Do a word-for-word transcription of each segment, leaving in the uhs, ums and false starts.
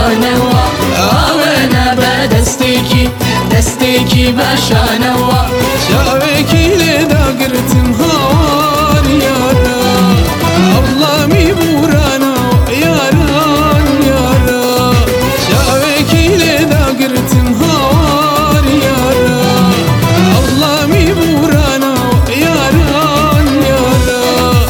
شاوانوا آونا بدستيكي دستيكي بشانوا شاويكي لدا قرتم هوار يارا الله ميبورانا ياران يارا شاويكي لدا قرتم هوار يارا الله ميبورانا ياران يارا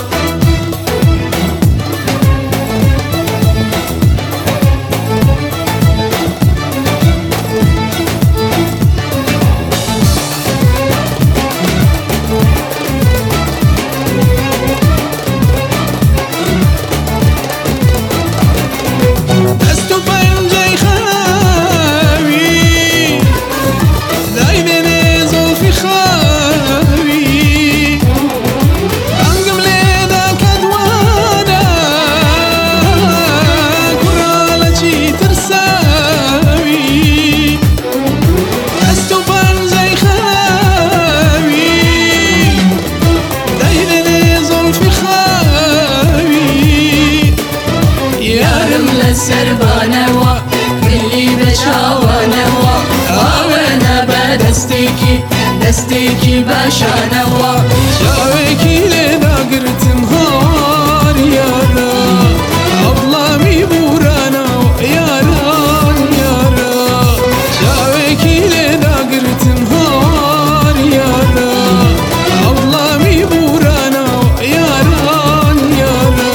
سربانوا كلي بشاوانوا آونا بدستيكي دستيكي بشانوا شاويكي لدا قرتم هوار يارا الله ميبورانا ياران يارا شاويكي لدا قرتم هوار يارا الله ميبورانا ياران يارا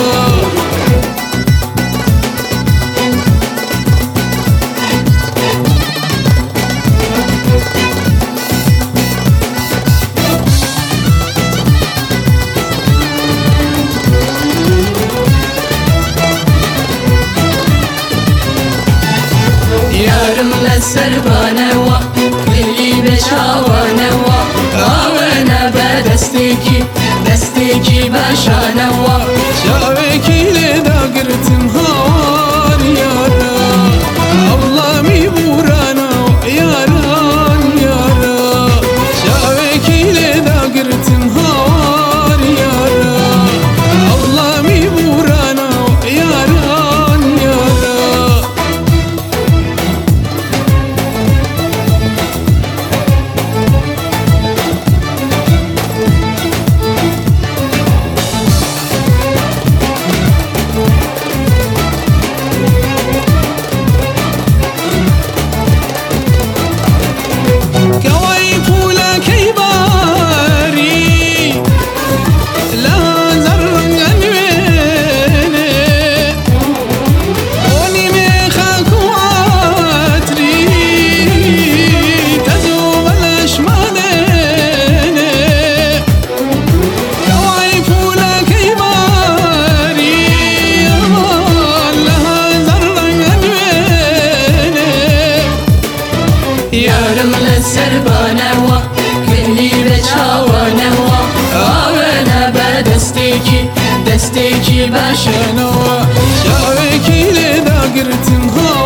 يارم للسربانوا كلي بشاوانوا آونا بدستيكي دستيكي بشانوا شاويكي لدا قرتم هوار يارا الله ميبورانا ياران يارا شاويكي لدا قرتم هوار يارا الله ميبورانا ياران يارا يارم للسربانوا كلي بشاوانوا آونا بدستيكي دستيكي بشانوا شاويكي لدا قرتم هوار